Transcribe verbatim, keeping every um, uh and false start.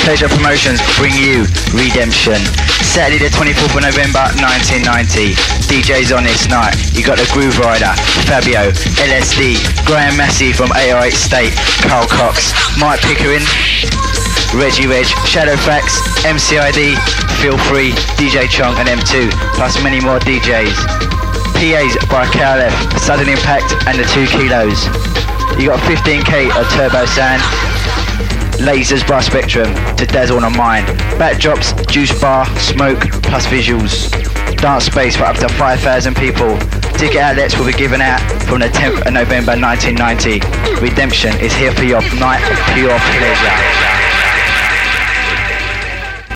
Pleasure Promotions bring you Redemption. Saturday the twenty-fourth of November nineteen ninety. D Js on this night. You got the Groove Rider, Fabio, L S D, Graham Massey from A R H State, Carl Cox, Mike Pickering, Reggie Reg, Shadowfax, M C I D, Feel Free, D J Chong and M two, plus many more D Js. P As by K L F, Sudden Impact and the two Kilos. You got fifteen K of Turbo Sound, lasers by Spectrum to dazzle on mind. Backdrops, juice bar, smoke, plus visuals. Dance space for up to five thousand people. Ticket outlets will be given out from the tenth of November nineteen ninety. Redemption is here for your night of pure pleasure.